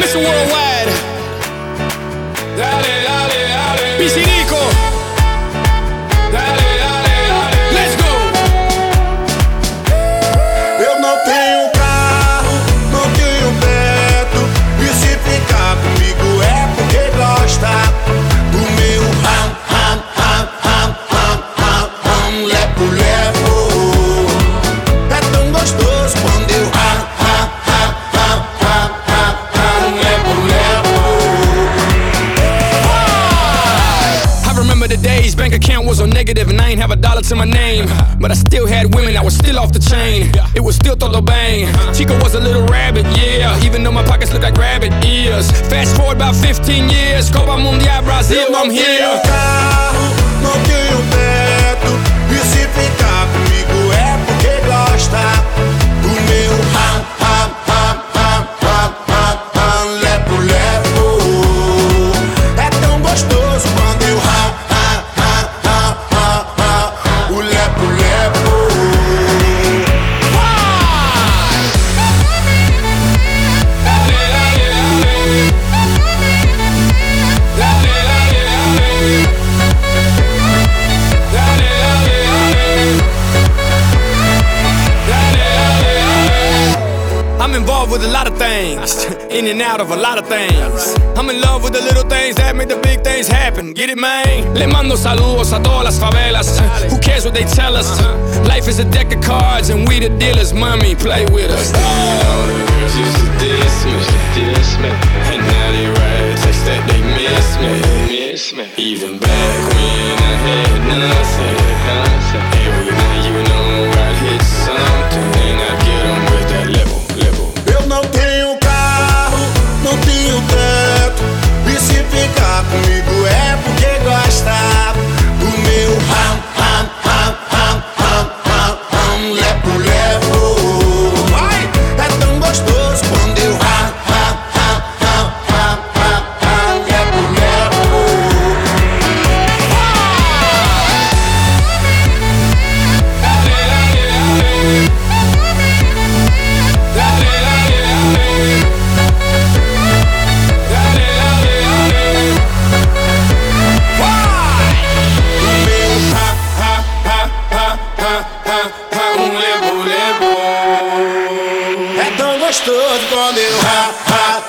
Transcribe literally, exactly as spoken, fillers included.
Massa Worldwide. Dale, dale, dale. Piscinico. Dale, dale, dale. Let's go. Eu não tenho carro, não tenho teto, e se ficar comigo é porque gosta do meu ram, ram, ram, ram, ram, ram, ram, lepo, lepo. É tão gostoso quando eu ram, ram, ram, ram, ram, ram, ram, lepo, lepo. I remember the days bank account was on negative and I ain't have a dollar to my name, but I still had women that was still off the chain. It was still todo bang. Chico was a little rabbit, yeah, even though my pockets look like rabbit ears. Fast forward about fifteen years, Copa Mundial Brasil, Eu não I'm here. tenho carro, não tenho teto, e se ficar comigo é porque gosta do meu ram, ram, ram, ram, ram, ram, ram, lepo, lepo. É tão gostoso quando eu ram, ram, ram, ram, ram, ram, o lepo, lepo. I'm involved with a lot of things, in and out of a lot of things. I'm in love with the little things that make the big things happen. Get it, man? Le mando saludos a todas las favelas. Who cares what they tell us? Life is a deck of cards and we the dealers. Mommy, play with us. All the girls used to diss me, diss me, and now they write text that they miss me, miss me. Even back when I had nothing, nothing. Every night you know I'd hit something and I'd get 'em with that level, level. Eu não tenho carro, não tenho teto, e se ficar comigo é porque gosta do meu ram, ram, ram, ram, ram, ram, ram, lepo, lepo. Vai, é tão gostoso quando eu ram, ram, ram, ram, ram, ram, ram, lepo, lepo. O meu ram, ram, ram, ram, ram, ram, ram, Um levo, levo. é tão gostoso quando eu ram, ram,